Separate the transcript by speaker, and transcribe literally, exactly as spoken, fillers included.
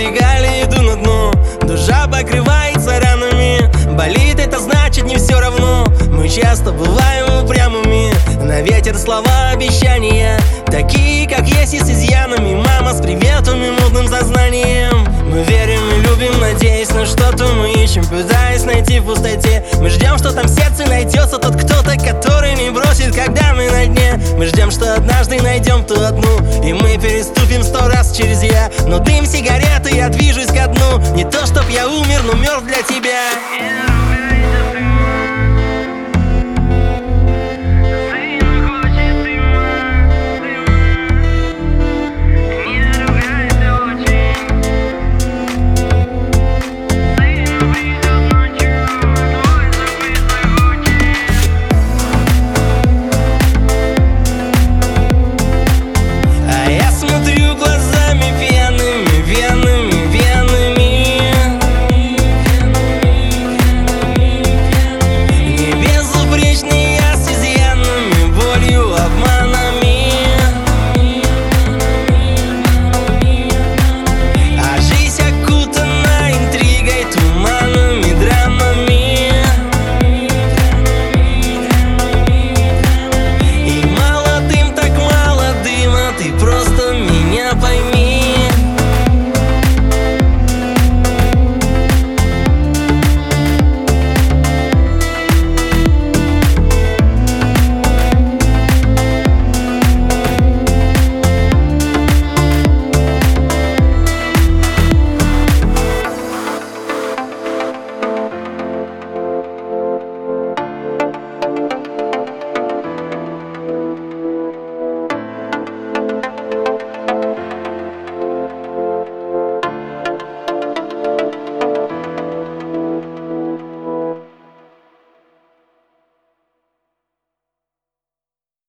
Speaker 1: вертикали, иду на дно. Душа покрывается ранами. Болит, это значит не все равно. Мы часто бываем упрямыми. На ветер слова обещания, такие как есть и с изъянами. Мама с приветом и мутным сознанием. Мы верим и любим, надеясь на что-то мы ищем, пытаясь найти в пустоте. Мы ждем, что там в сердце найдется тот кто-то, который не бросит, когда мы на дне. Мы ждем, что однажды найдем ту одну, и мы переступим сто раз через я. Но дым сигареты, я движусь ко дну. Не то чтоб я умер, но мертв для тебя.